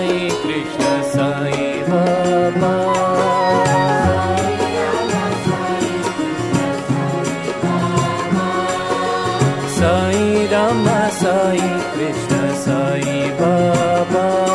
Sai Krishna Sai Baba. Sai Rama Sai Krishna Sai Baba.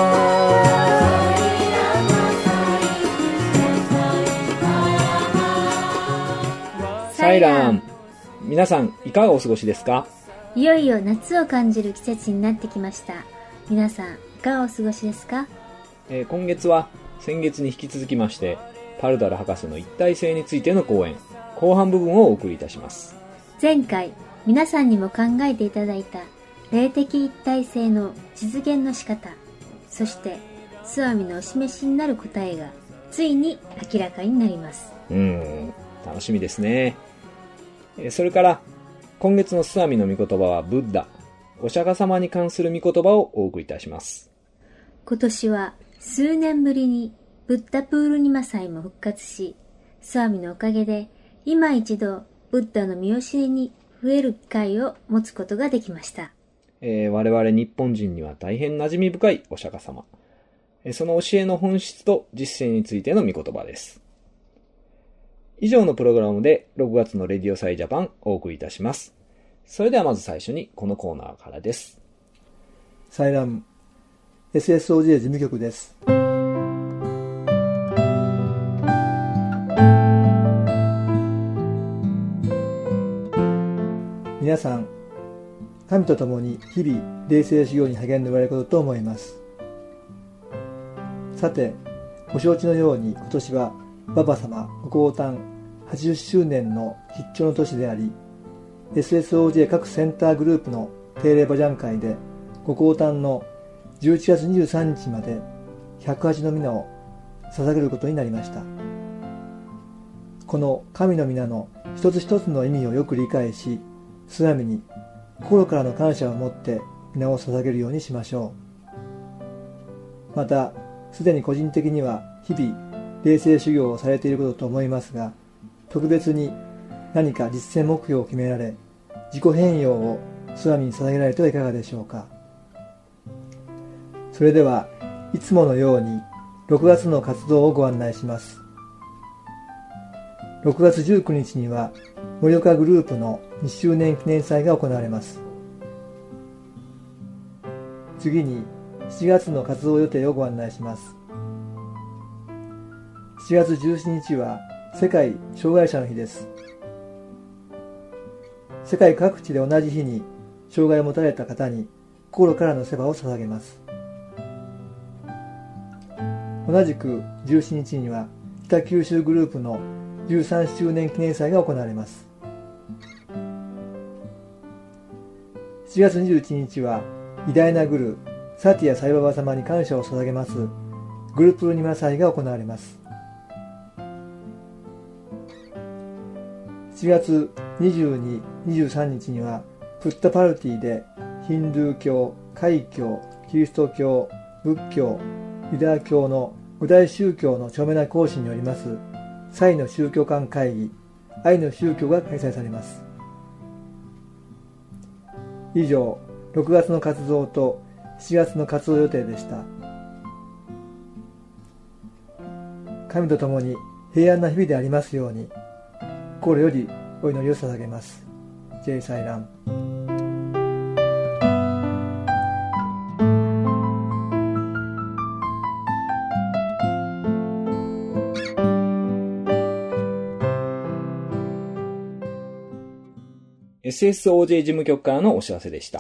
サイラン、皆さんいかがお過ごしですか？ いよいよ夏を感じる季節になってきました。皆さんいかがお過ごしですか？ 今月は先月に引き続きましてパルダル博士の一体性についての講演後半部分をお送りいたします。 前回皆さんにも考えていただいた霊的一体性の実現の仕方、そしてスワミのお示しになる答えがついに明らかになります。 楽しみですね。それから今月のスワミの御言葉はブッダ、お釈迦様に関する御言葉をお送りいたします。 今年は数年ぶりにブッダプールニマ祭も復活し、スワミのおかげで今一度ブッダの見教えに触れる機会を持つことができました。 我々日本人には大変馴染み深いお釈迦様、その教えの本質と実践についての御言葉です。以上のプログラムで6月のレディオサイジャパンをお送りいたします。それではまず最初にこのコーナーからです。 サイラム SSOJ 事務局です。皆さん、神と共に日々霊性修行に励んでおられることと思います。さて、ご承知のように今年はババ様ご降誕80周年の必聴の年であり、SSOJ 各センターグループの定例馬ジャン会でご降誕の11月23日まで108の皆を捧げることになりました。この神の皆の一つ一つの意味をよく理解し、スワミに心からの感謝を持って皆を捧げるようにしましょう。また、すでに個人的には日々霊性修行をされていることと思いますが、特別に何か実践目標を決められ、自己変容をスワミに捧げられてはいかがでしょうか。それではいつものように6月の活動をご案内します。6月19日には盛岡グループの2周年記念祭が行われます。次に7月の活動予定をご案内します。7月17日は世界障害者の日です。世界各地で同じ日に障害を持たれた方に心からの世話を捧げます。同じく17日には北九州グループの13周年記念祭が行われます。7月21日は偉大なグルサティアサイババ様に感謝を捧げますグルプルニマ祭が行われます。7月22、23日にはプッタパルティでヒンドゥー教、開教、キリスト教、仏教、ユダヤ教の5大宗教の著名な講師によります祭の宗教間会議、愛の宗教が開催されます。以上、6月の活動と7月の活動予定でした。神と共に平安な日々でありますように、心よりお祈りを捧げます。J サイラン。 SSOJ 事務局からのお知らせでした。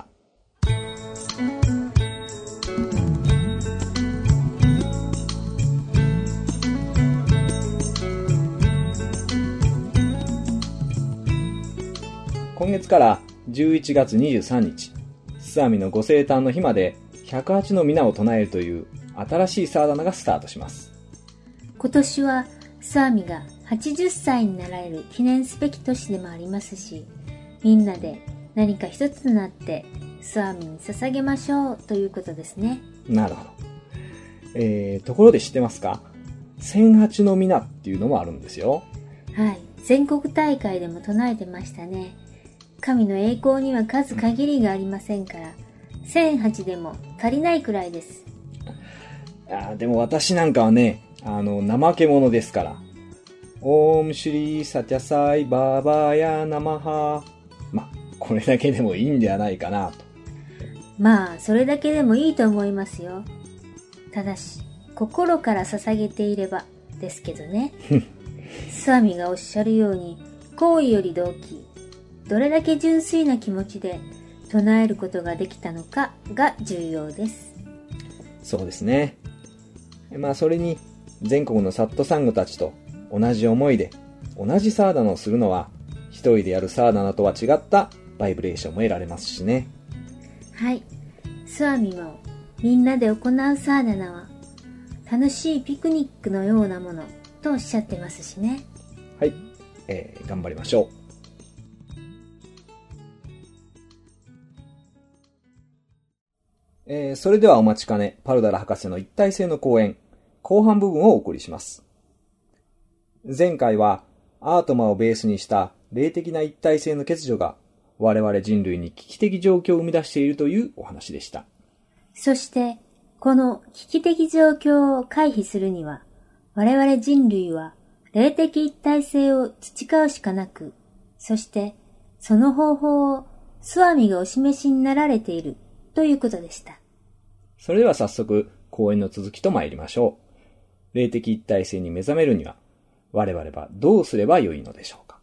今月から11月23日、スワミのご生誕の日まで108の皆を唱えるという新しいサーダナがスタートします。 今年はスワミが80歳になられる記念すべき年でもありますし、みんなで何か一つとなってスワミに捧げましょうということですね。 なるほど。ところで知ってますか？1008の皆っていうのもあるんですよ。 はい、全国大会でも唱えてましたね。神の栄光には数限りがありませんから、1008でも足りないくらいです。 でも私なんかはね、怠け者ですから。オームシュリーサチャサイバーバーヤナマハ。これだけでもいいんではないかなと。 それだけでもいいと思いますよ。ただし、心から捧げていればですけどね。スワミがおっしゃるように、行為より動機、どれだけ純粋な気持ちで唱えることができたのかが重要です。 そうですね。それに、全国のサットサングたちと同じ思いで、同じサーダナをするのは、一人でやるサーダナとは違ったバイブレーションも得られますしね。 はい。スワミもみんなで行うサーダナは楽しいピクニックのようなものとおっしゃってますしね。 はい。頑張りましょう。それではお待ちかね、パルダラ博士の一体性の講演、後半部分をお送りします。前回はアートマをベースにした霊的な一体性の欠如が我々人類に危機的状況を生み出しているというお話でした。 そして、この危機的状況を回避するには、我々人類は霊的一体性を培うしかなく、そしてその方法をスワミがお示しになられているということでした。 それでは早速講演の続きと参りましょう。霊的一体性に目覚めるには我々はどうすればよいのでしょうか。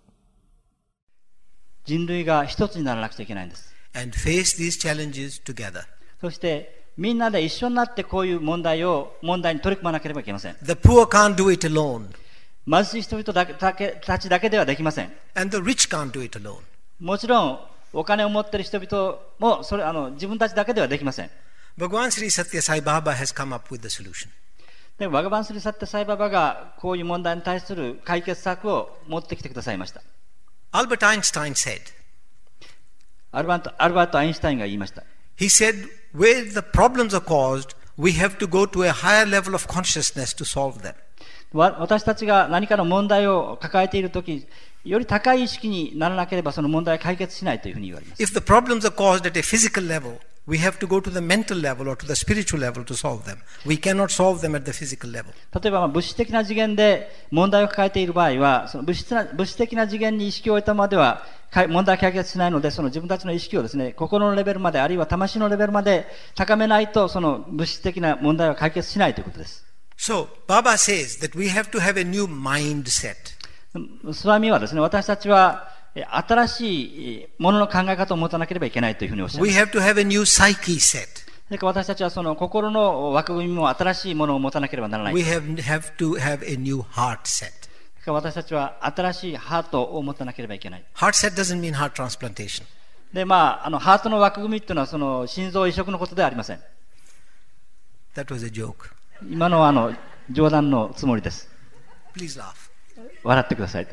人類が一つにならなくちゃいけないんです。 And face these challenges together. そしてみんなで一緒になってこういう問題に取り組まなければいけません。 The poor can't do it alone. 貧しい人々たちだけではできません。 And the rich can't do it alone. もちろんお金を持っている人々も自分たちだけではできません。 Bhagavan Sri Satya Sai Baba has come up with the solution. で、バガバンスリサッテサイババがこういう問題に対する解決策を持ってきてくださいました。 Albert Einstein said, アルバート・アインシュタインが言いました。 He said, where the problems are caused, we have to go to a higher level of consciousness to solve them. 私たちが何かの問題を抱えているとき、より高い意識にならなければその問題は解決しないというふうに言われます。 If the problems are caused at a physical level, we have to go to the mental level or to the spiritual level to solve them. We cannot solve them at the physical level. 例えば物質的な次元で問題を抱えている場合は、その物質的な次元に意識を置いたままでは問題を解決しないので、その自分たちの意識をですね、心のレベルまであるいは魂のレベルまで高めないと、その物質的な問題は解決しないということです。 So, Baba says that we have to have a new mindset. スワミはですね、私たちは新しいものの考え方を持たなければいけないというふうにおっしゃいます。 We have to have a new psyche set. それから私たちはその心の枠組みも新しいものを持たなければならない。 We have to have a new heart set. 私たちは新しいハートを持たなければいけない。 Heart set doesn't mean heart transplantation. で、ハートの枠組みというのはその心臓移植のことではありません。 That was a joke. 今のは冗談のつもりです。 Please laugh. 笑ってください。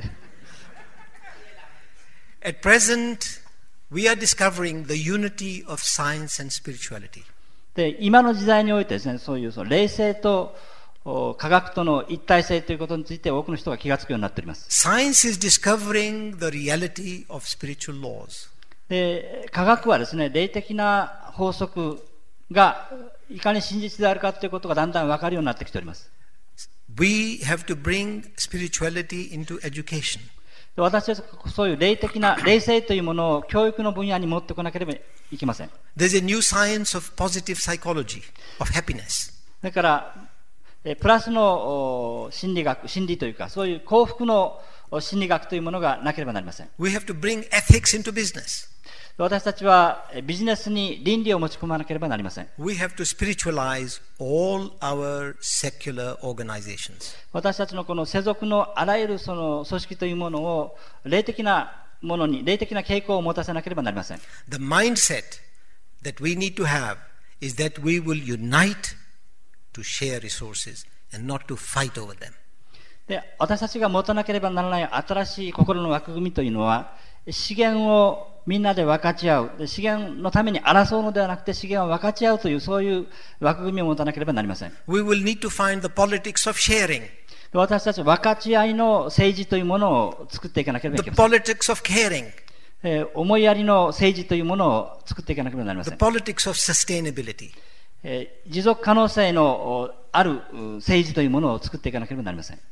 At present, we are discovering the unity of science and spirituality. で、今の時代においてですね、そういう霊性と科学との一体性ということについて多くの人が気がつくようになっております。 Science is discovering the reality of spiritual laws. で、科学はですね、霊的な法則がいかに真実であるかということがだんだん分かるようになってきております。 We have to bring spirituality into education. 私たちはそういう霊性というものを教育の分野に持ってこなければいけません。 There's a new science of positive psychology, of happiness. だから、プラスの心理というか、そういう幸福の心理学というものがなければなりません。 We have to bring ethics into business. 私たちはビジネスに倫理を持ち込まなければなりません。 We have to spiritualize all our secular organizations. 私たちのこの世俗のあらゆるその組織というものを霊的なものに、霊的な傾向を持たせなければなりません。 The mindset that we need to have is that we will unite to share resources and not to fight over them. で、私たちが持たなければならない新しい心の枠組みというのは、資源をみんなで分かち合う。資源のために争うのではなくて資源を分かち合うというそういう枠組みを持たなければなりません。 We will need to find the politics of sharing. 私たちは分かち合いの政治というものを作っていかなければいけません。 The politics of caring. 思いやりの政治というものを作っていかなければなりません。 The politics of sustainability. 持続可能性のある政治というものを作っていかなければなりません。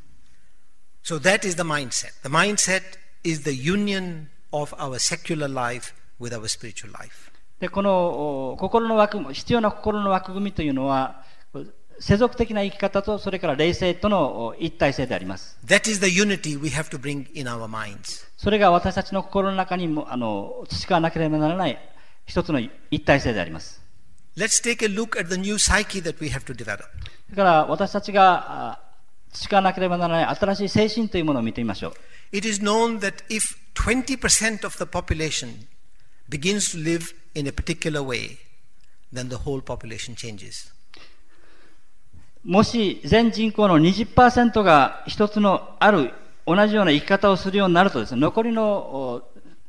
So that is the mindset. The mindset is the union of our secular life with our spiritual life. で、この必要な心の枠組みというのは、世俗的な生き方とそれから霊性との一体性であります。 That is the unity we have to bring in our minds. それが私たちの心の中にも培わなければならない一つの一体性であります。 Let's take a look at the new psyche that we have to develop. だから私たちが培わなければならない新しい精神というものを見てみましょう。 It is known that if 20% of the population begins to live in a particular way, then the whole population changes. もし全人口の 20% が一つのある同じような生き方をするようになるとですね、残りの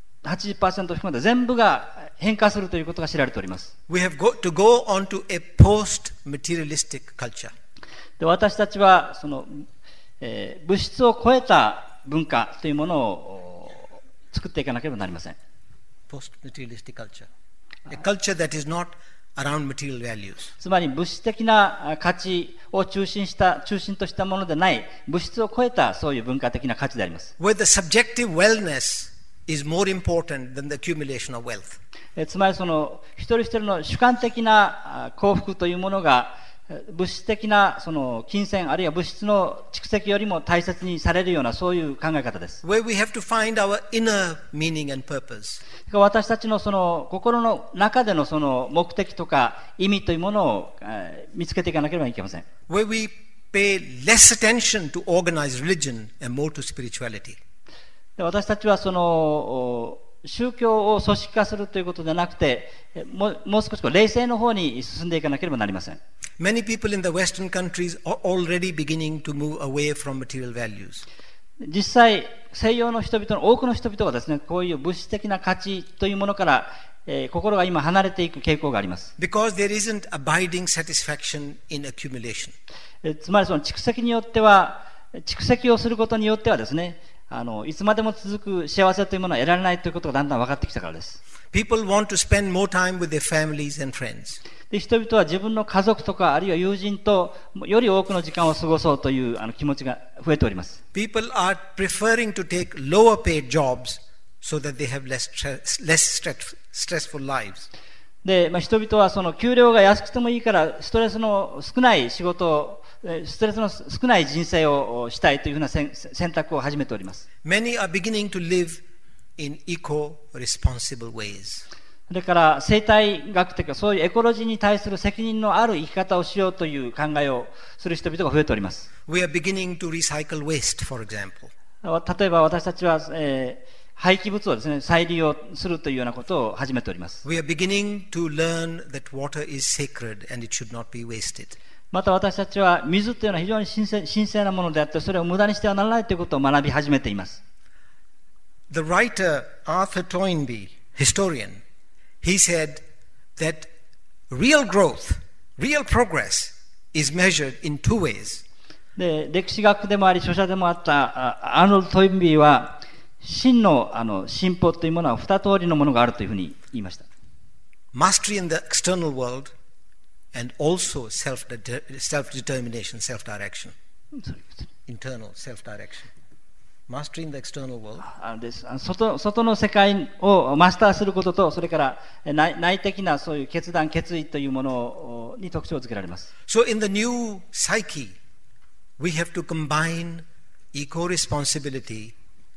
80% 含めて全部が変化するということが知られております。 We have got to go on to a post-materialistic culture. で、私たちはその、物質を超えた文化というものを作っていかなければなりません。 Post-materialistic culture. A culture that is not around material values. つまり物質的な価値を中心としたものでない物質を超えたそういう文化的な価値であります。 Where the subjective wellness is more important than the accumulation of wealth. つまりその一人一人の主観的な幸福というものが物質的なその金銭あるいは物質の蓄積よりも大切にされるようなそういう考え方です。 Where we have to find our inner meaning and purpose. 私たちのその心の中でのその目的とか意味というものを見つけていかなければいけません。 Where we pay less attention to organized religion and more to spirituality. 私たちはその宗教を組織化するということではなくて、もう少し霊性の方に進んでいかなければなりません。 Many people in the Western countries are already beginning to move away from material values. 実際、西洋の人々の多くの人々はですね、こういう物質的な価値というものから、心が今離れていく傾向があります。 Because there isn't abiding satisfaction in accumulation. つまりその蓄積によっては、蓄積をすることによってはですね、いつまでも続く幸せというものは得られないということがだんだん分かってきたからです。 People want to spend more time with their families and friends. で、人々は自分の家族とかあるいは友人とより多くの時間を過ごそうという気持ちが増えております。 People are preferring to take lower paid jobs so that they have less stressful lives. で、人々はその給料が安くてもいいからストレスの少ない仕事をストレスの少ない人生をしたいというふうな選択を始めております。 Many are beginning to live in eco-responsible ways. それから生態学的なそういうエコロジーに対する責任のある生き方をしようという考えをする人々が増えております。 We are beginning to recycle waste, for example. 例えば私たちは、廃棄物をですね、再利用するというようなことを始めております。 We are beginning to learn that water is sacred and it should not be wasted. また私たちは水というのは非常に神聖なものであって、それを無駄にしてはならないということを学び始めています。 The writer Arthur Toynbee, historian, he said that real growth, real progress is measured in two ways. で、歴史学でもあり著者でもあったアーノルド・トインビーは真の進歩というものは二通りのものがあるというふうに言いました。 Mastery in the external world and also self-determination, self-direction. Internal self-direction. Mastery in the external world. 外の世界をマスターすることと、それから内的なそういう決意というものに特徴をつけられます。 So in the new psyche, we have to combine eco-responsibility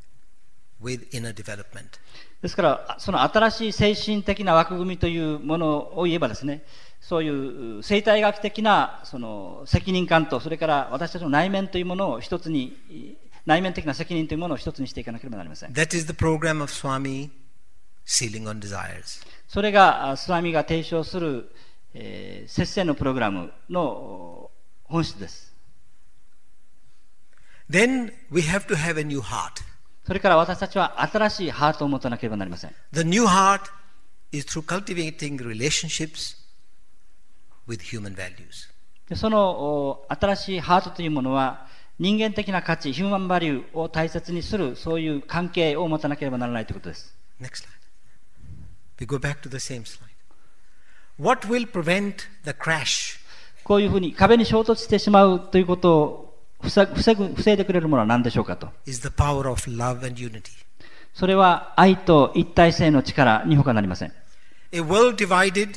with inner development. ですからその新しい精神的な枠組みというものを言えばですね、そういう生態学的なその責任感と、それから私たちの内面というものを一つに、内面的な責任というものを一つにしていかなければなりません。 That is the program of Swami Sealing on Desires. それがスワミが提唱する、節制のプログラムの本質です。 Then we have to have a new heart. それから私たちは新しいハートを持たなければなりません。 The new heart is through cultivating relationships with human values. その新しいハートというものは人間的な価値、ヒューマンバリューを大切にする、そういう関係を持たなければならないということです。 Next slide. We go back to the same slide. What will prevent the crash? こういうふうに壁に衝突してしまうということを防いでくれるものは何でしょうかと。 Is the power of love and unity. それは愛と一体性の力に他なりません。 A world divided,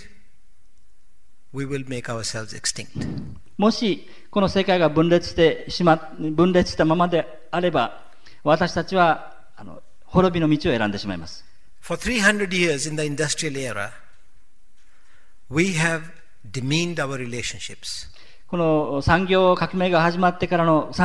we will make ourselves extinct. もしこの世界が分裂したままであれば、私たちは滅びの道を選んでしまいます。 For 300 years in the industrial era, we have demeaned our relationships. この産業革命が始まってからの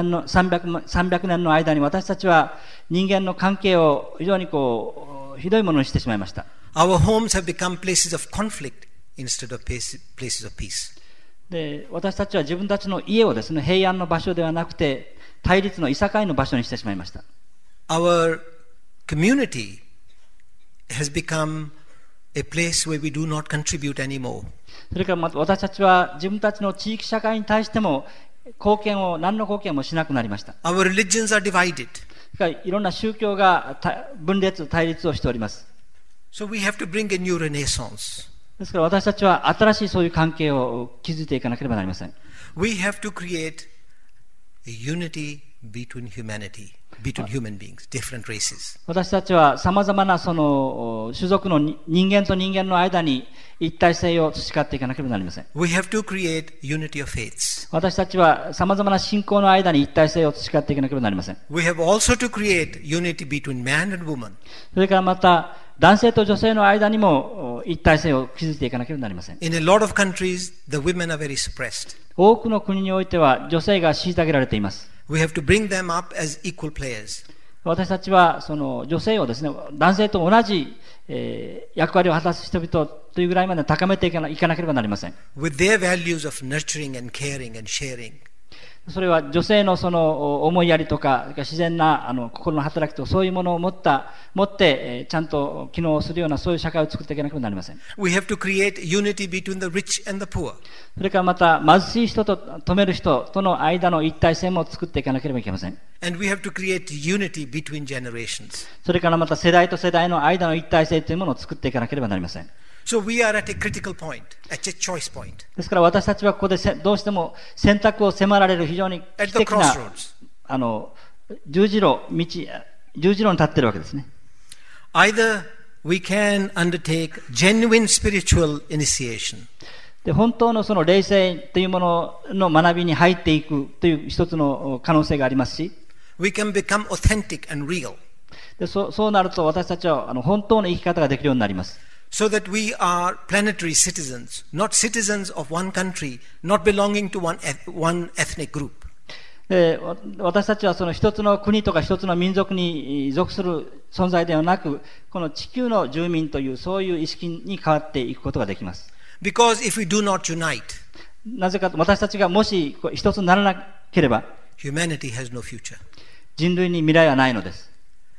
300年の間に、私たちは人間の関係を非常にひどいものにしてしまいました。 Our homes have become places of conflict instead of places of peace. で、私たちは自分たちの家をですね、平安の場所ではなくて対立のいさかいの場所にしてしまいました。 Our community has become a place where we do not contribute anymore. それから私たちは自分たちの地域社会に対しても何の貢献もしなくなりました。 Our religions are divided. いろんな宗教が対立をしております。 So we have to bring a new renaissance. ですから私たちは新しいそういう関係を築いていかなければなりません。 We have to create a unity between humanity, between human beings, different races. 私たちはさまざまなその種族の人間と人間の間に一体性を培っていかなければなりません。 We have to create unity of faiths. 私たちはさまざまな信仰の間に一体性を培っていかなければなりません。 We have also to create unity between man and woman. それからまた男性と女性の間にも一体性を築いていかなければなりません。 In a lot of countries, the women are very suppressed. 多くの国においては女性が虐げられています。 We have to bring them up as equal players. 私たちはその女性をですね、男性と同じ、役割を果たす人々というぐらいまで高めていかなければなりません。 With their values of nurturing and caring and sharing. それは女性のその思いやりとか自然な心の働きとかそういうものを持ってちゃんと機能するようなそういう社会を作っていかなければなりません。 We have to create unity between the rich and the poor. それからまた貧しい人と富める人との間の一体性も作っていかなければいけません。 And we have to create unity between generations. それからまた世代と世代の間の一体性というものを作っていかなければなりません。 So we are at a critical point, at a choice point. ですから私たちはここでどうしても選択を迫られる非常に危機的な十字路に立っているわけですね。 Either we can undertake genuine spiritual initiation. で、本当のその霊性というものの学びに入っていくという一つの可能性がありますし、 We can become authentic and real. でそうなると私たちは本当の生き方ができるようになります。 So that we are planetary citizens, not citizens of one country, not belonging to one ethnic group. で、私たちはその一つの国とか一つの民族に属する存在ではなく、この地球の住民というそういう意識に変わっていくことができます。 Because if we do not unite, なぜかと、私たちがもし一つにならなければ、 humanity has no future. 人類に未来はないのです。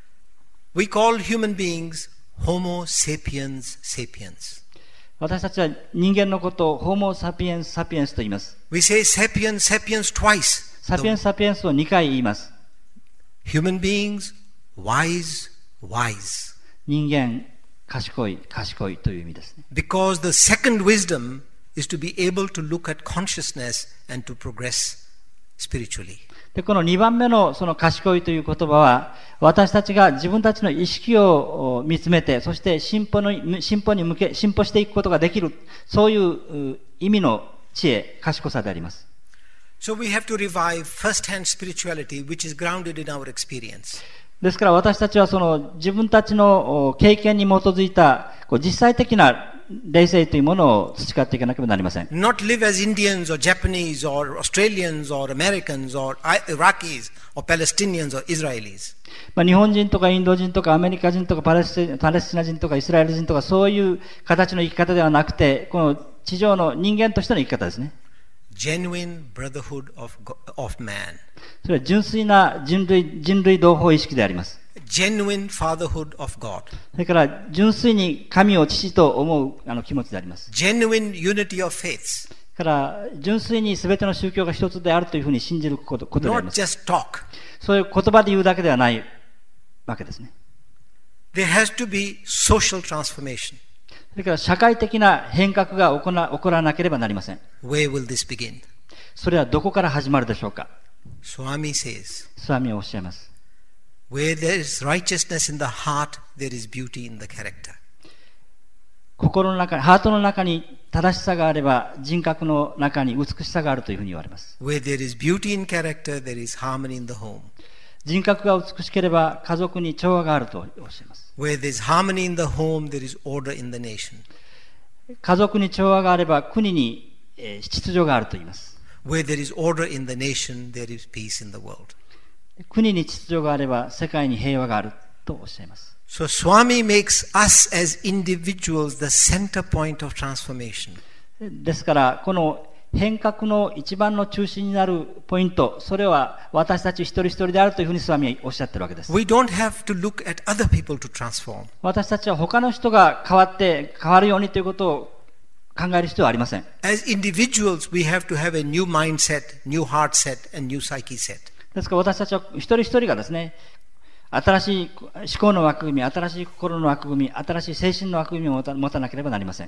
We call human beings Homo sapiens sapiens. 私たちは人間のことを Homo sapiens sapiens と言います。 We say sapiens sapiens twice. サピエンスサピエンスを2回言います。 Human beings wise wise. 人間賢い賢いという意味ですね。 Because the second wisdom is to be able to look at consciousness and to progress spiritually. で、この2番目のその賢いという言葉は、私たちが自分たちの意識を見つめて、そして進歩していくことができる、そういう意味の知恵、賢さであります。 So we have to revive first-hand spirituality, which is grounded in our experience. ですから私たちはその自分たちの経験に基づいた実際的な霊性というものを培っていかなければなりません。 Not live as Indians or Japanese or Australians or Americans or Iraqis or Palestinians or Israelis. 日本人とかインド人とかアメリカ人とかパレスチナ人とかイスラエル人とかそういう形の生き方ではなくて、この地上の人間としての生き方ですね。 Genuine brotherhood of man. それは純粋な人類同胞意識であります。 Genuine fatherhood of God. それから純粋に神を父と思う気持ちであります。 Genuine unity of faiths. から純粋に全ての宗教が一つであるというふうに信じることであります。 Not just talk. そういう言葉で言うだけではないわけですね。 There has to be social transformation. それから社会的な変革が起こらなければなりません。 Where will this begin? それはどこから始まるでしょうか。 Swami says, スワミはおっしゃいます。 where there is righteousness in the heart, there is beauty in the character. 心の中に、ハートの中に正しさがあれば、人格の中に美しさがあるというふうに言われます。 Where there is beauty in character, there is harmony in the home. 人格が美しければ、家族に調和があるとおっしゃいます。 Where there is harmony in the home, there is order in the nation. 家族に調和があれば、国に秩序があると言います。 Where there is order in the nation, there is peace in the world. 国に秩序があれば、世界に平和があるとおっしゃいます。 So Swami makes us as individuals the center point of transformation. ですから、この変革の一番の中心になるポイント、それは私たち一人一人であるというふうにスワミはおっしゃっているわけです。 We don't have to look at other people to transform. 私たちは他の人が変わるようにということを考える必要はありません。 As individuals, we have to have a new mindset, new heart set, and new psyche set. ですから私たちは一人一人がですね、新しい思考の枠組み、新しい心の枠組み、新しい精神の枠組みを持たなければなりません。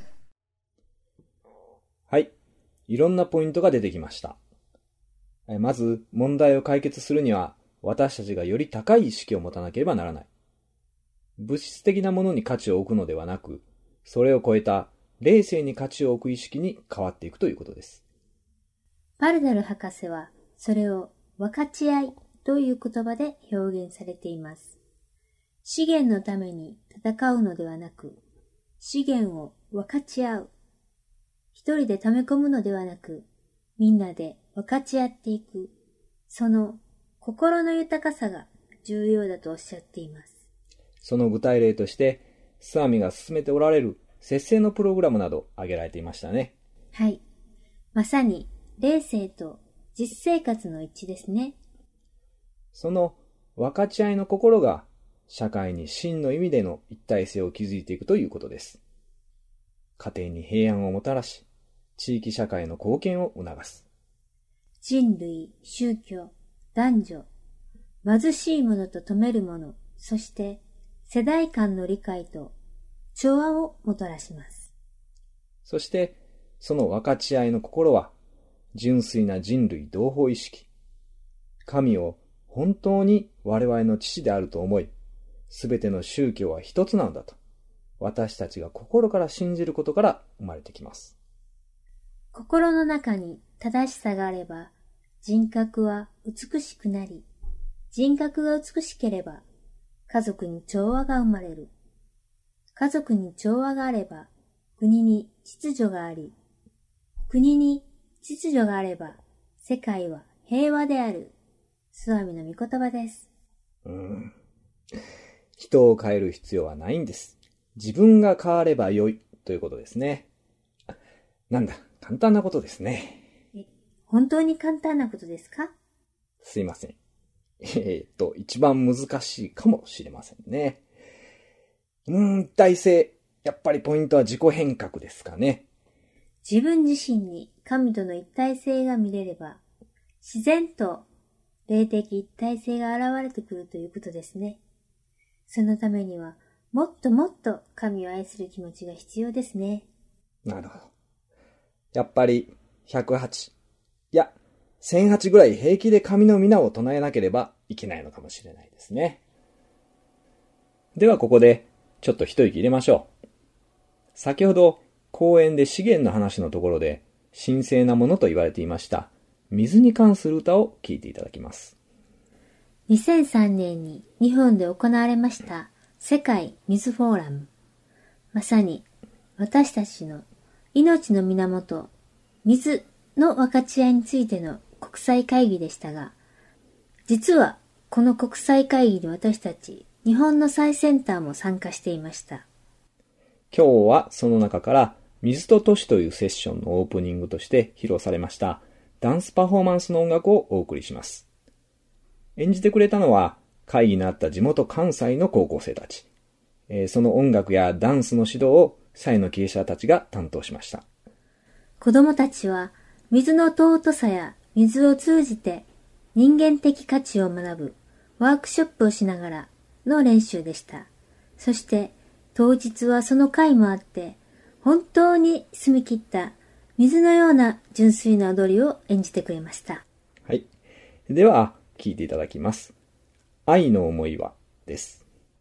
はい。いろんなポイントが出てきました。まず、問題を解決するには、私たちがより高い意識を持たなければならない。物質的なものに価値を置くのではなく、それを超えた霊性に価値を置く意識に変わっていくということです。 パルダル博士は、それを分かち合いという言葉で表現されています。資源のために戦うのではなく、資源を分かち合う。一人で溜め込むのではなく、みんなで分かち合っていく。その心の豊かさが重要だとおっしゃっています。 その具体例として、スワミが進めておられる節制のプログラムなど挙げられていましたね。 はい。まさに霊性と実生活の一致ですね。 その分かち合いの心が社会に真の意味での一体性を築いていくということです。家庭に平安をもたらし、地域社会の貢献を促す。 人類、宗教、男女、貧しい者と富める者、そして世代間の理解と調和をもたらします。 そして、その分かち合いの心は、純粋な人類同胞意識。神を本当に我々の父であると思い、すべての宗教は一つなんだと、私たちが心から信じることから生まれてきます。 心の中に正しさがあれば、人格は美しくなり、人格が美しければ、家族に調和が生まれる。家族に調和があれば、国に秩序があり、国に秩序があれば、世界は平和である。スワミの御言葉です。 人を変える必要はないんです。自分が変わればよいということですね。なんだ、簡単なことですね。 本当に簡単なことですか？ すいません。一番難しいかもしれませんね。一体性。やっぱりポイントは自己変革ですかね。 自分自身に神との一体性が見れれば、自然と霊的一体性が現れてくるということですね。そのためには、もっともっと神を愛する気持ちが必要ですね。 なるほど。やっぱり108、いや、1008ぐらい平気で神の皆を唱えなければいけないのかもしれないですね。ではここでちょっと一息入れましょう。先ほど講演で資源の話のところで神聖なものと言われていました水に関する歌を聴いていただきます。 2003年に日本で行われました世界水フォーラム。まさに私たちの命の源、水の分かち合いについての国際会議でしたが、実はこの国際会議に私たち日本の最先端も参加していました。 今日はその中から水と都市というセッションのオープニングとして披露されましたダンスパフォーマンスの音楽をお送りします。演じてくれたのは会議のあった地元関西の高校生たち。その音楽やダンスの指導を祭の経営者たちが担当しました。 子供たちは水の尊さや水を通じて人間的価値を学ぶワークショップをしながらの練習でした。そして当日はその会もあって本当に澄み切った水のような純粋な踊りを演じてくれました。 はい。では、聴いていただきます。愛の思いはです。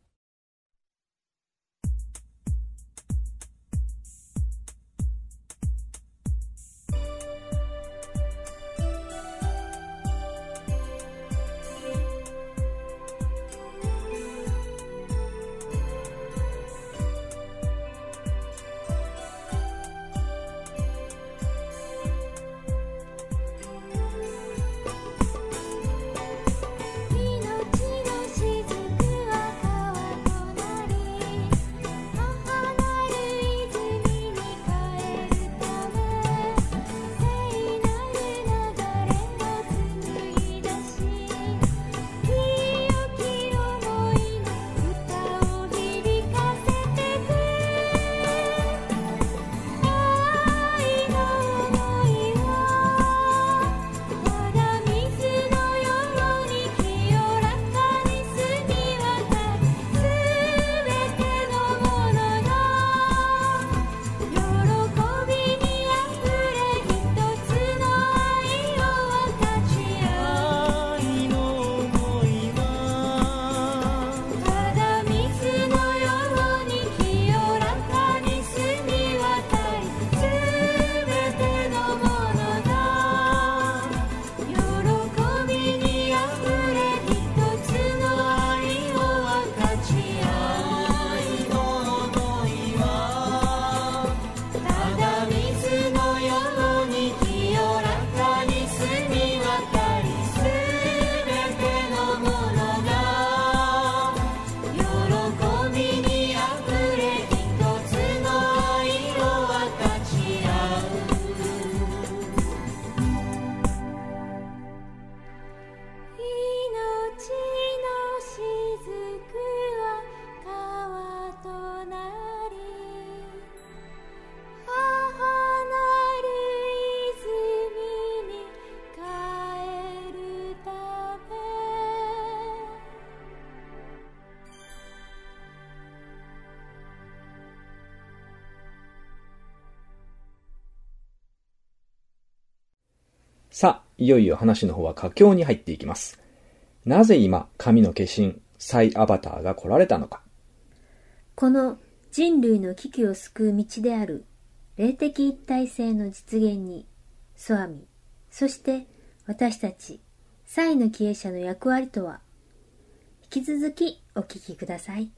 さあ、いよいよ話の方は佳境に入っていきます。なぜ今、神の化身、サイアバターが来られたのか。 この人類の危機を救う道である霊的一体性の実現に、ソアミ、そして私たち、サイの帰依者の役割とは、引き続きお聞きください。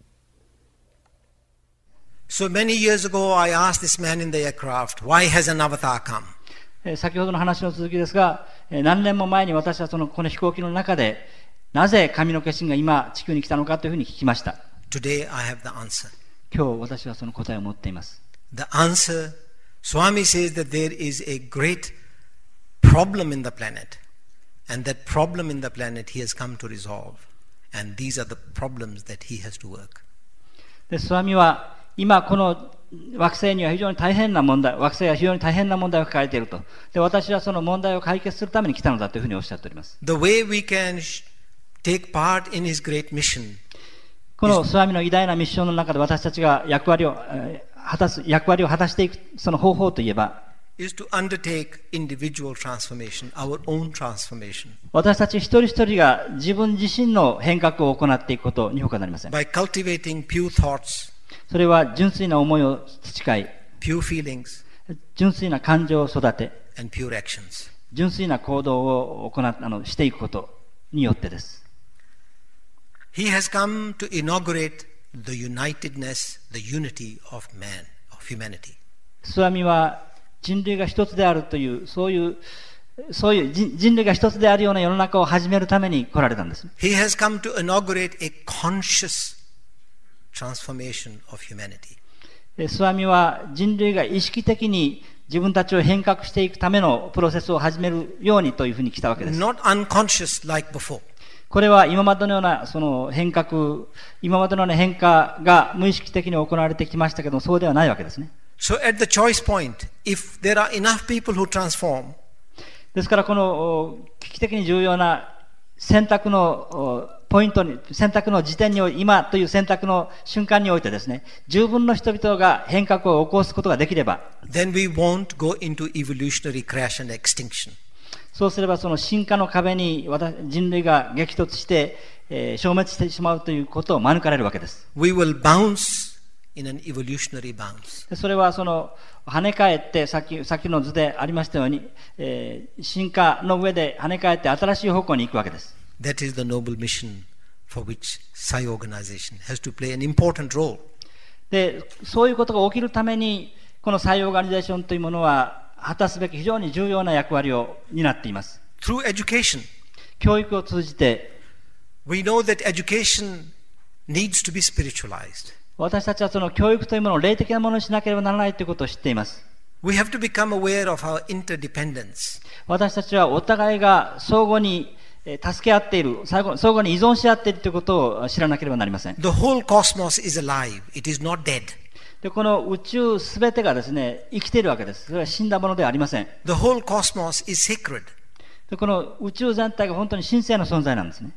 So many years ago I asked this man in the aircraft, why has an avatar come? 先ほどの話の続きですが、何年も前に私はこの飛行機の中で、なぜ神の化身が今地球に来たのかというふうに聞きました。 Today I have the answer. 今日私はその答えを持っています。 The answer, Swami says that there is a great problem in the planet, and that problem in the planet he has come to resolve, and these are the problems that he has to work. で、スワミは今この惑星には非常に大変な問題、惑星は非常に大変な問題を抱えていると。で、私はその問題を解決するために来たのだというふうにおっしゃっております。 The way we can take part in his great mission. このスワミの偉大なミッションの中で私たちが役割を果たしていくその方法といえば、 is to undertake individual transformation, our own transformation. 私たち一人一人が自分自身の変革を行っていくことに他なりません。 By cultivating pure thoughts, それは純粋な思いを培い、 pure feelings, 純粋な感情を育て、 and pure actions. 純粋な行動をしていくことによってです。 He has come to inaugurate the unitedness, the unity of man, of humanity. スワミは人類が一つであるという、そういう人類が一つであるような世の中を始めるために来られたんです。 He has come to inaugurate a conscious transformation of humanity. スワミは人類が意識的に自分たちを変革していくためのプロセスを始めるようにというふうに来たわけです。 Not unconscious like before. これは今までのようなその変化が無意識的に行われてきましたけど、そうではないわけですね。 So at the choice point, if there are enough people who transform, ですからこの危機的に重要な選択のポイントに、選択の時点において、今という選択の瞬間においてですね、十分の人々が変革を起こすことができれば、 then we won't go into evolutionary crash and extinction. そうすればその進化の壁に人類が激突して、消滅してしまうということを免れるわけです。 We will bounce in an evolutionary bounce. それはその跳ね返ってさっきの図でありましたように、進化の上で跳ね返って新しい方向に行くわけです。 That is the noble mission for which Sai organization has to play an important role. で、そういうことが起きるためにこのサイオーガニゼーションというものは果たすべき非常に重要な役割を担っています。 Through education, 教育を通じて、 we know that education needs to be spiritualized. 私たちはその教育というものを霊的なものにしなければならないということを知っています。 We have to become aware of our interdependence. 私たちはお互いが相互に助け合っている、相互に依存し合っているということを知らなければなりません。 The whole cosmos is alive. It is not dead. で、この宇宙すべてがですね、生きているわけです。それは死んだものではありません。 The whole cosmos is sacred. で、この宇宙全体が本当に神聖な存在なんですね。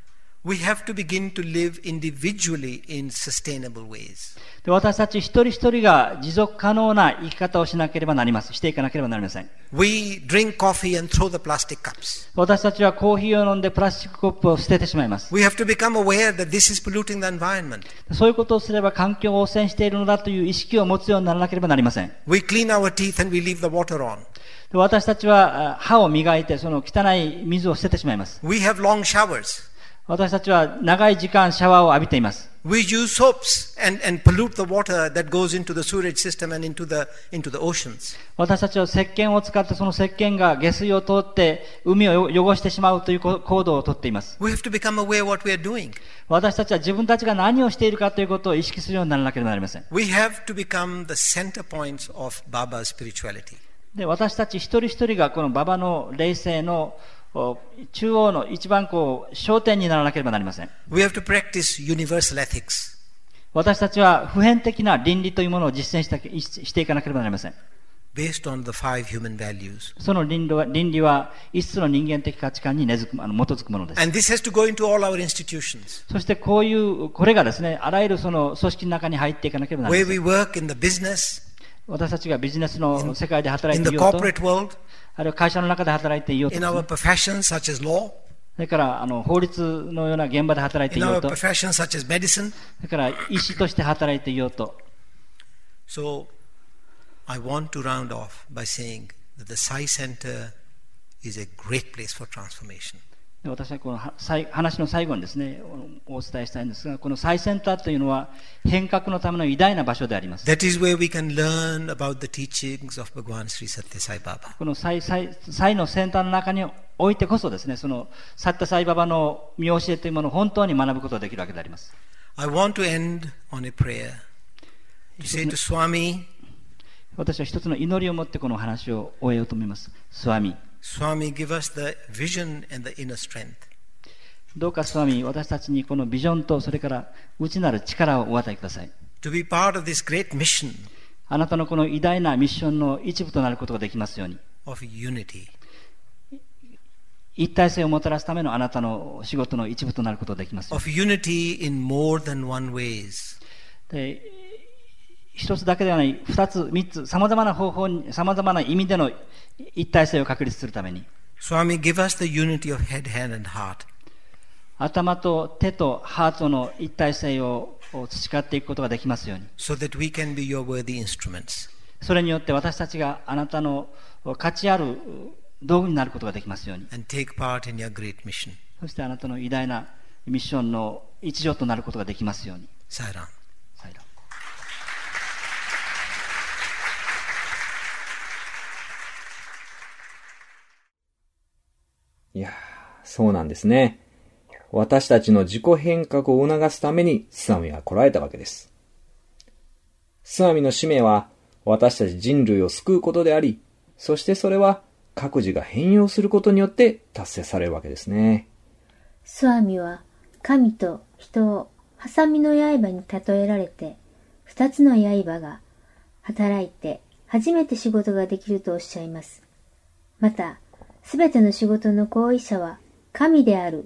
We have to begin to live individually in sustainable ways. で、私たち一人一人が持続可能な生き方をしなければなります。していかなければなりません。 We drink coffee and throw the plastic cups. 私たちはコーヒーを飲んでプラスチックコップを捨ててしまいます。 We have to become aware that this is polluting the environment. そういうことをすれば環境を汚染しているのだという意識を持つようにならなければなりません。 We clean our teeth and we leave the water on. で、私たちは歯を磨いてその汚い水を捨ててしまいます。 We have long showers. 私たちは長い時間シャワーを浴びています。 We use soaps and pollute the water that goes into the sewage system and into the oceans. 私たちは石鹸を使ってその石鹸が下水を通って海を汚してしまうという行動をとっています。 We have to become aware what we are doing. 私たちは自分たちが何をしているかということを意識するようにならなければなりません。 We have to become the center points of Baba's spirituality. で、私たち一人一人がこのババの霊性の中央の一番焦点にならなければなりません。 We have to practice universal ethics. 私たちは普遍的な倫理というものを実践していかなければなりません。 Based on the 5 human values. その倫理は5つの人間的価値観に基づくものです。 And this has to go into all our institutions. そしてこれがですね、あらゆるその組織の中に入っていかなければなりませ Where ん。 we work in the business, 私たちがビジネスの世界で働い in て the いようと、 corporate world, あるいは会社の中で働いていようと in ですね、 our professions such as law, それから法律のような現場で働いてい in よ our うと、そ professions such as medicine. れから医師として働いていようと。 So, I want to round off by saying that the Sai Center is a great place for transformation. 私はこの話の最後にですね、お伝えしたいんですが、このサイセンターというのは変革のための偉大な場所であります。 That is where we can learn about the teachings of Bhagwan Sri Satya Sai Baba. このサイのセンターの中においてこそですね、そのサッタサイババの見教えというものを本当に学ぶことができるわけであります。 I want to end on a prayer to say to Swami, 私は一つの祈りを持ってこの話を終えようと思います。スワミ。 Swami, give us the vision and the inner strength. どうかスワミ、私たちにこのビジョンとそれから内なる力をお与えください。 To be part of this great mission あなたのこの偉大なミッションの一部となることができますように。 of unity. 一体性をもたらすためのあなたの仕事の一部となることができますよう Of unity in more than one ways. に。で、一つだけではない、二つ、三つ、様々な方法に、様々な意味での一体性を確立するために。 Swami, give us the unity of head, hand, and heart. 頭と手とハートの一体性を培っていくことができますように。 So that we can be your worthy instruments. それによって私たちがあなたの価値ある道具になることができますように。 And take part in your great mission. そしてあなたの偉大なミッションの一助となることができますように。 Sairam. さよなら。 いやー、そうなんですね。私たちの自己変革を促すためにスワミは来られたわけです。スワミの使命は私たち人類を救うことであり、そしてそれは各自が変容することによって達成されるわけですね。 スワミは神と人をハサミの刃に例えられて、二つの刃が働いて初めて仕事ができるとおっしゃいます。また、すべての仕事の行為者は神である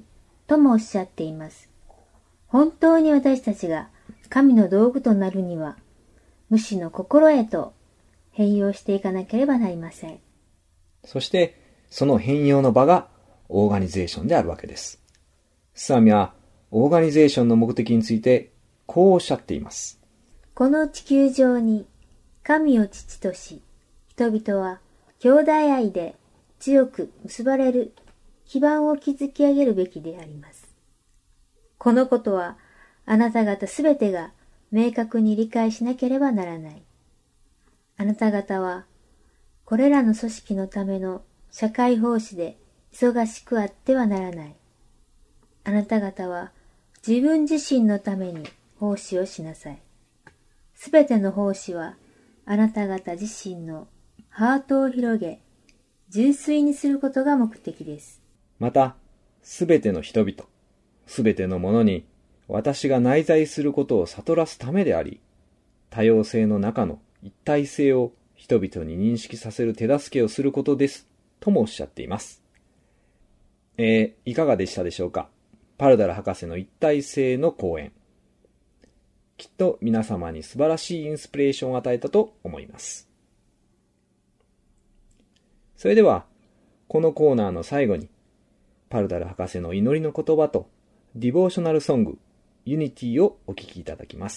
ともおっしゃっています。本当に私たちが神の道具となるには、無私の心へと変容していかなければなりません。 そして、その変容の場がオーガニゼーションであるわけです。スワミはオーガニゼーションの目的についてこうおっしゃっています。 この地球上に神を父とし、人々は兄弟愛で強く結ばれる基盤を築き上げるべきであります。このことはあなた方すべてが明確に理解しなければならない。あなた方はこれらの組織のための社会奉仕で忙しくあってはならない。あなた方は自分自身のために奉仕をしなさい。すべての奉仕はあなた方自身のハートを広げ、純粋にすることが目的です。 また、すべての人々、すべてのものに私が内在することを悟らすためであり、多様性の中の一体性を人々に認識させる手助けをすることです、ともおっしゃっています。いかがでしたでしょうか。パルダル博士の一体性の講演。きっと皆様に素晴らしいインスピレーションを与えたと思います。それでは、このコーナーの最後に、パルダル博士の祈りの言葉とディボーショナルソング、ユニティをお聴きいただきます。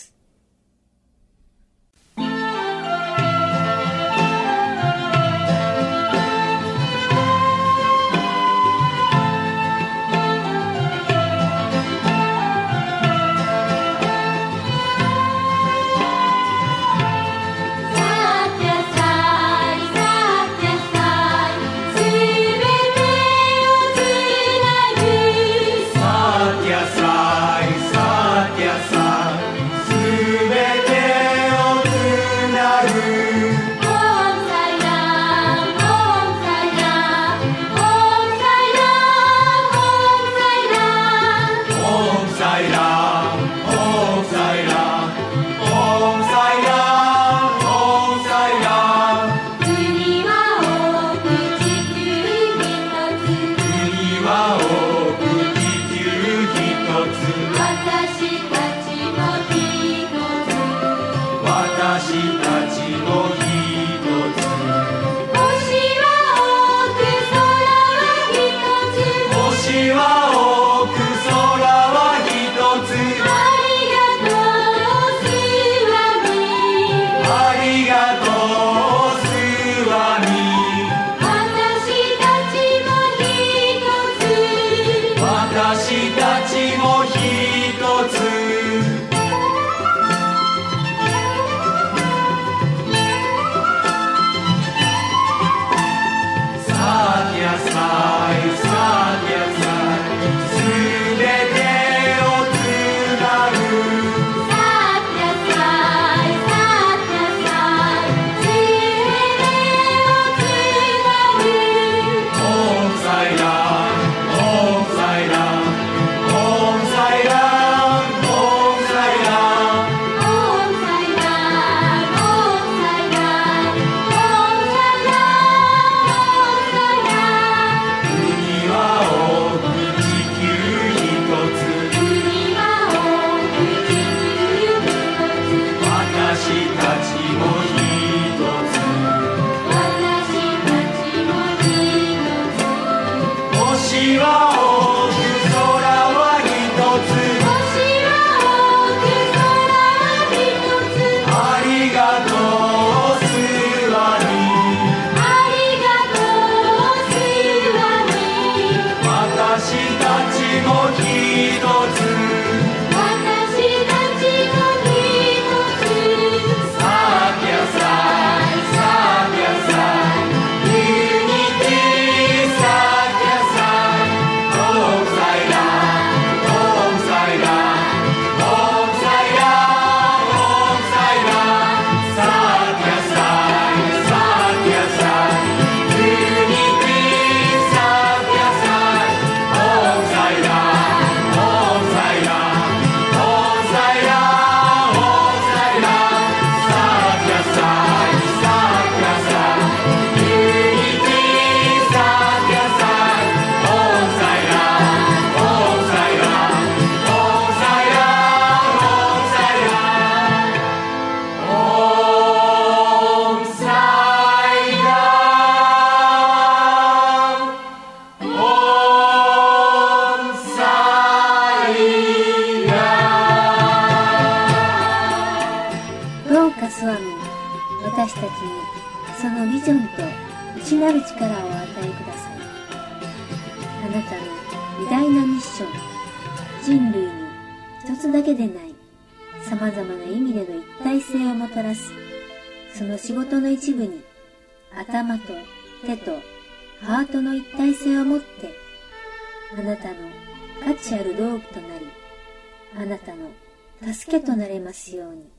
Oh 内なる力をお与えください。あなたの偉大なミッション、人類に一つだけでない様々な意味での一体性をもたらす、その仕事の一部に頭と手とハートの一体性を持って、あなたの価値ある道具となり、あなたの助けとなれますように。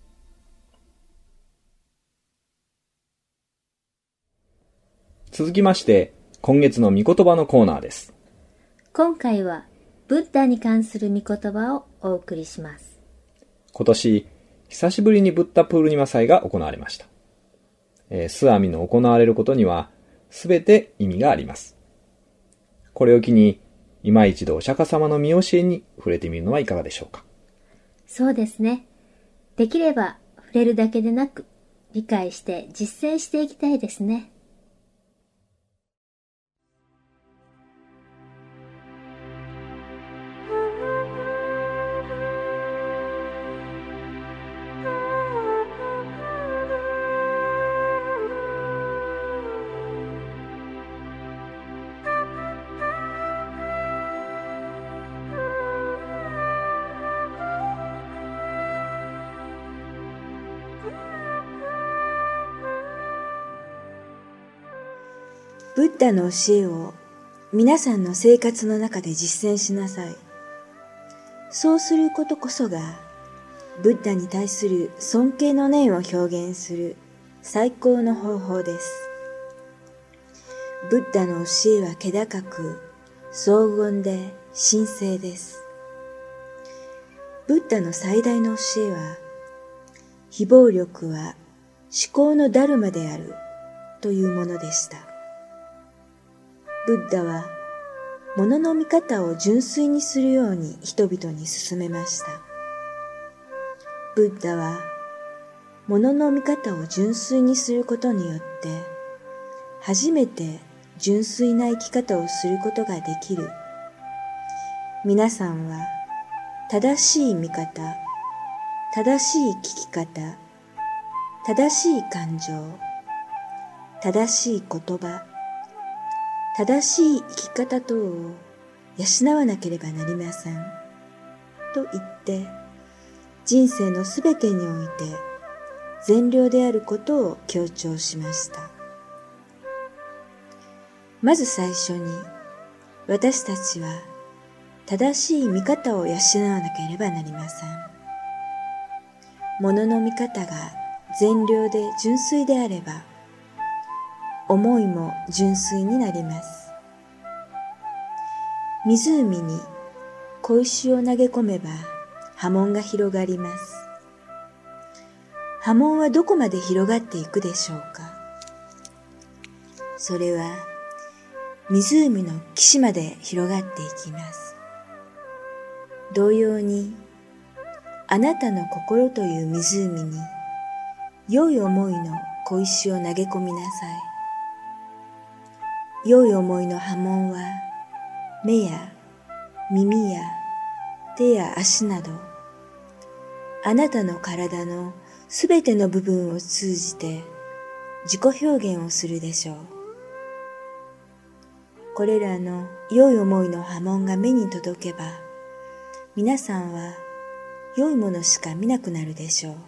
続きまして、今月の御言葉のコーナーです。 今回はブッダに関する御言葉をお送りします。 今年、久しぶりにブッダプールニマ祭が行われました。スアミの行われることには、すべて意味があります。これを機に、今一度お釈迦様の見教えに触れてみるのはいかがでしょうか。 そうですね。できれば触れるだけでなく、理解して実践していきたいですね。 ブッダの教えを皆さんの生活の中で実践しなさい。そうすることこそが、ブッダに対する尊敬の念を表現する最高の方法です。ブッダの教えは気高く、荘厳で神聖です。ブッダの最大の教えは、非暴力は思考のダルマであるというものでした。ブッダは、物の見方を純粋にするように人々に勧めました。ブッダは、物の見方を純粋にすることによって、初めて純粋な生き方をすることができる。皆さんは、正しい見方、正しい聞き方、正しい感情、正しい言葉、正しい生き方等を養わなければなりません。と言って、人生のすべてにおいて善良であることを強調しました。まず最初に、私たちは正しい見方を養わなければなりません。物の見方が善良で純粋であれば、思いも純粋になります。湖に小石を投げ込めば波紋が広がります。波紋はどこまで広がっていくでしょうか。それは湖の岸まで広がっていきます。同様に、あなたの心という湖に良い思いの小石を投げ込みなさい。良い思いの波紋は、目や耳や手や足など、あなたの体のすべての部分を通じて自己表現をするでしょう。これらの良い思いの波紋が目に届けば、皆さんは良いものしか見なくなるでしょう。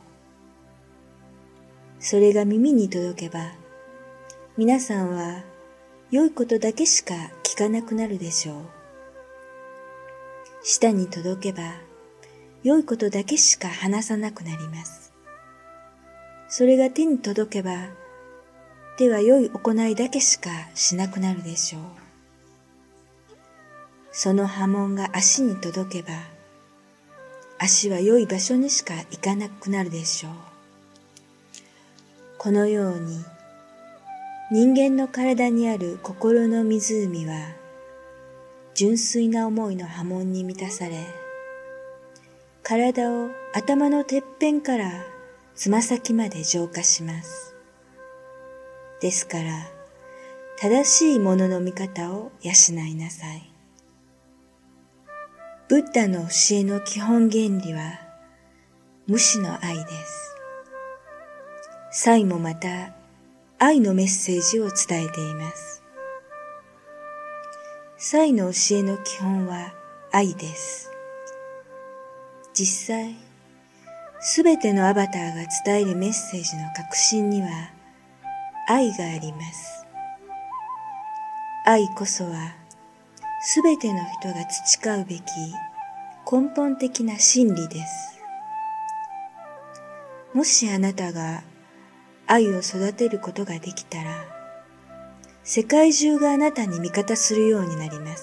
それが耳に届けば、皆さんは良いことだけしか聞かなくなるでしょう。舌に届けば、良いことだけしか話さなくなります。それが手に届けば、手は良い行いだけしかしなくなるでしょう。その波紋が足に届けば、足は良い場所にしか行かなくなるでしょう。このように、人間の体にある心の湖は、純粋な思いの波紋に満たされ、体を頭のてっぺんからつま先まで浄化します。ですから、正しいものの見方を養いなさい。ブッダの教えの基本原理は、無私の愛です。サイもまた、 愛のメッセージを伝えています。サイの教えの基本は愛です。実際、すべてのアバターが伝えるメッセージの核心には愛があります。愛こそはすべての人が培うべき根本的な真理です。もしあなたが愛を育てることができたら、世界中があなたに味方するようになります。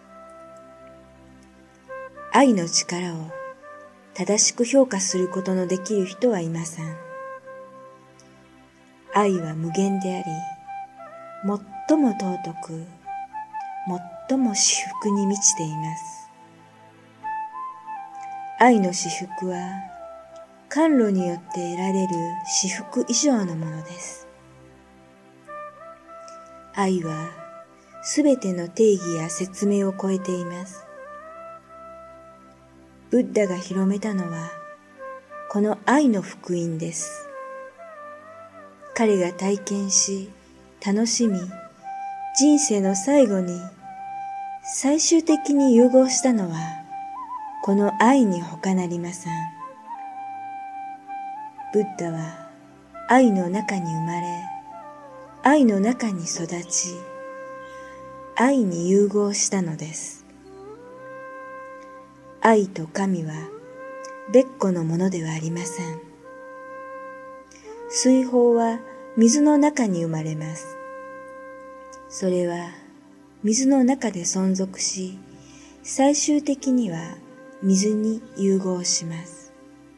愛の力を正しく評価することのできる人はいません。愛は無限であり、最も尊く、最も至福に満ちています。愛の至福は、甘露によって得られる至福以上のものです。愛は、すべての定義や説明を超えています。ブッダが広めたのは、この愛の福音です。彼が体験し、楽しみ、人生の最後に、最終的に融合したのは、この愛に他なりません。ブッダは愛の中に生まれ、愛の中に育ち、愛に融合したのです。愛と神は別個のものではありません。水泡は水の中に生まれます。それは水の中で存続し、最終的には水に融合します。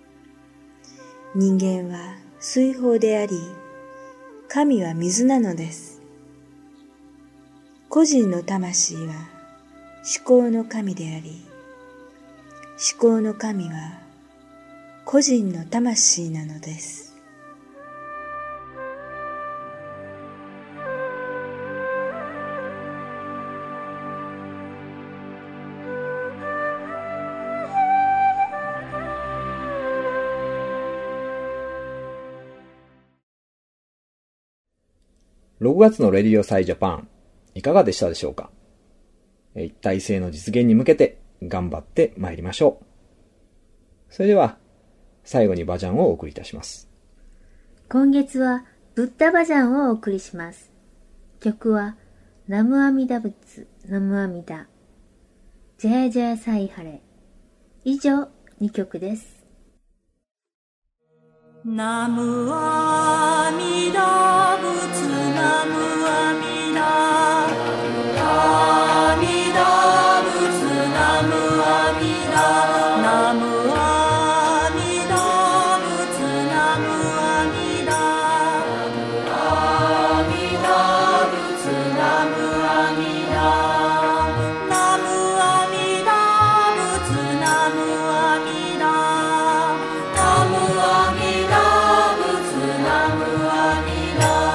人間は水泡であり、神は水なのです。個人の魂は思考の神であり、思考の神は個人の魂なのです。 6月のレディオサイジャパン、いかがでしたでしょうか。一体性の実現に向けて頑張って参りましょう。それでは、最後にバジャンをお送りいたします。 今月はブッダバジャンをお送りします。曲は、ナムアミダ仏、ナムアミダ、ジャヤジャヤサイハレ。以上、2曲です。 ナムアミダ仏、ナムアミダ、アミダ仏、ナムアミダ、ナムアミダ仏、ナムアミダ、アミダ仏、ナムアミダ、ナムアミダ仏、ナムアミダ、ナムアミダ仏、ナムアミダ。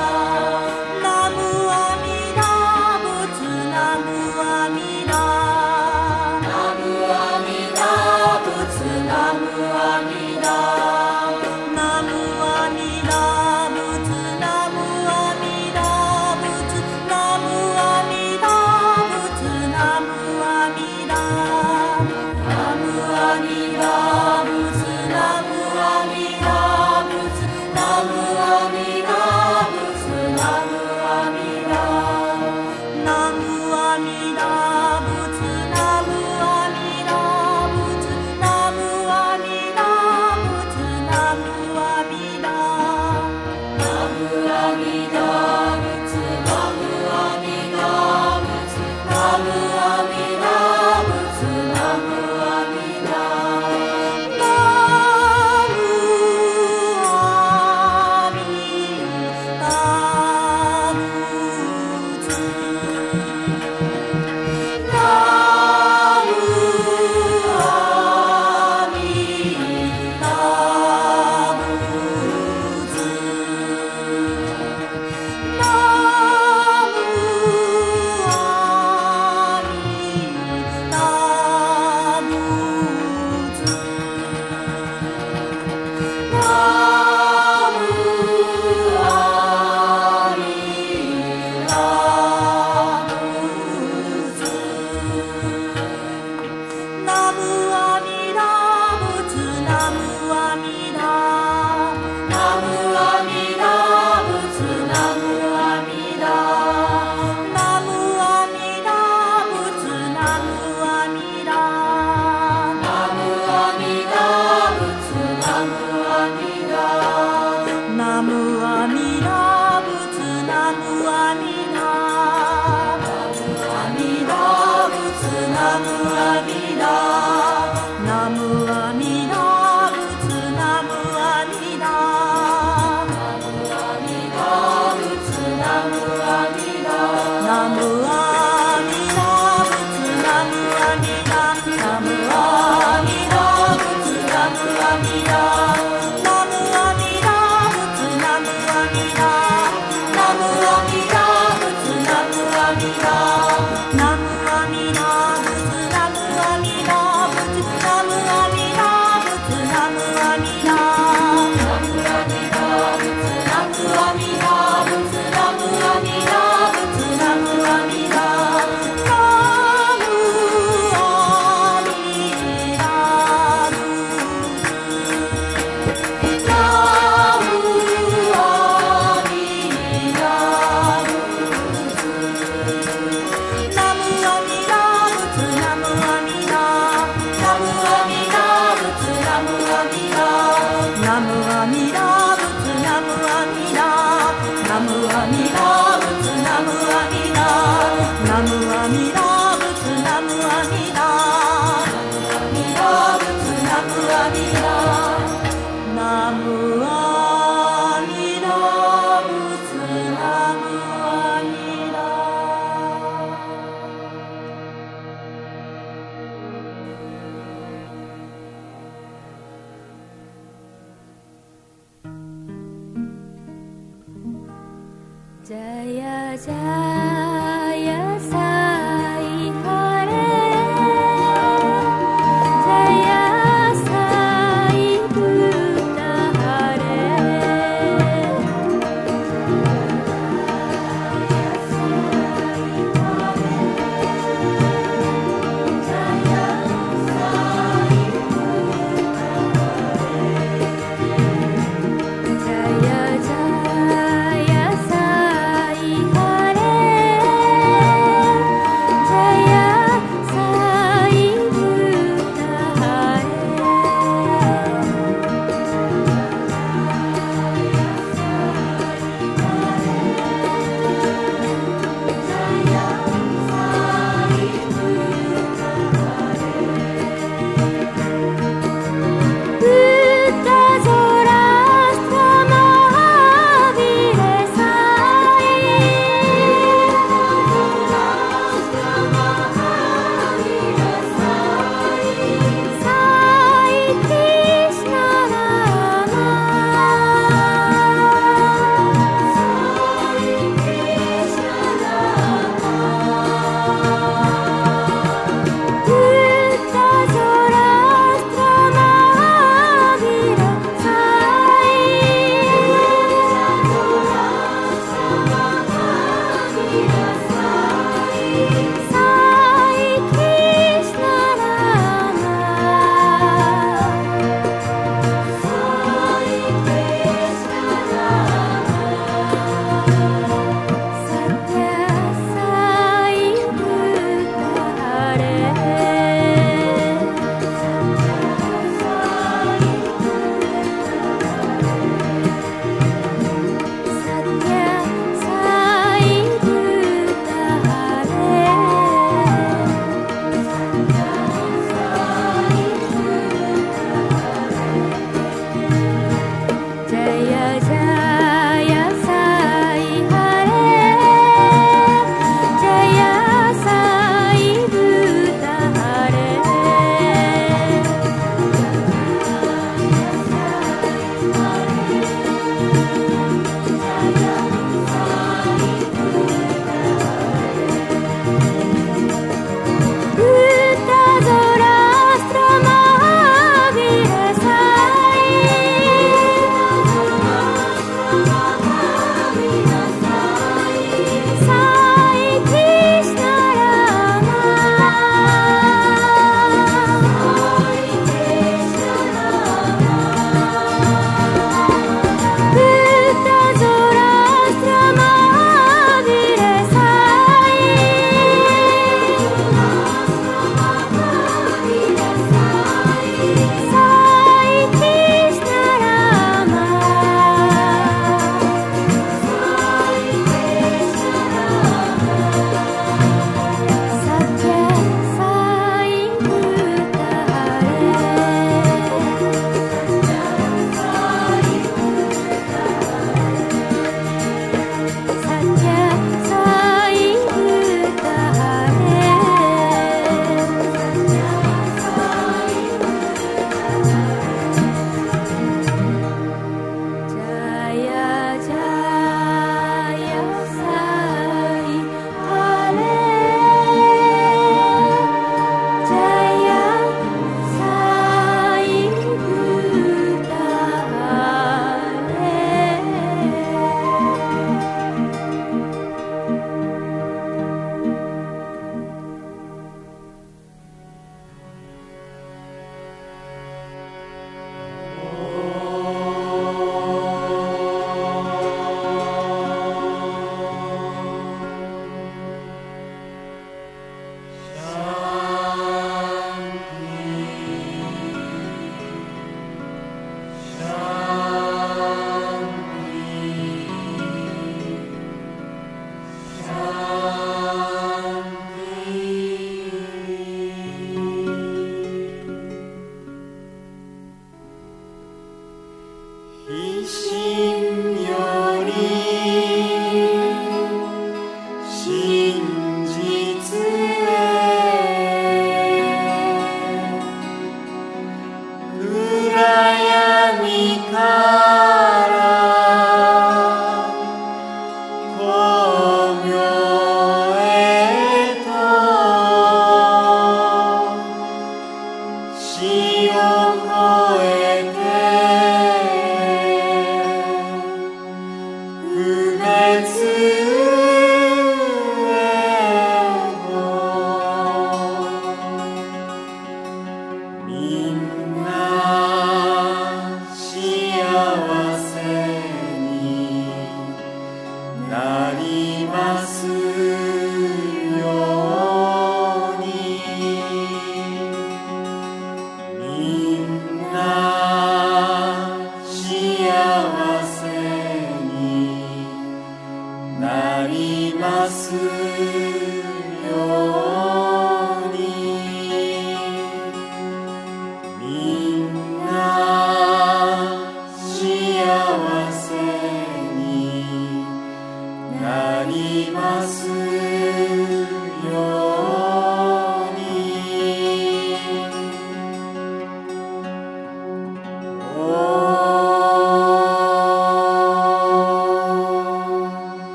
Jaya Jaya Sai Hare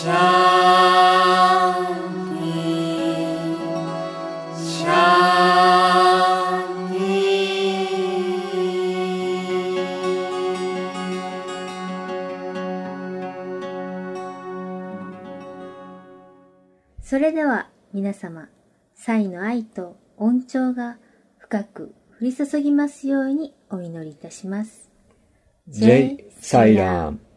それでは皆様、祭の愛と恩寵が深く降り注ぎますようにお祈りいたします。 ジェイ・サイラーム。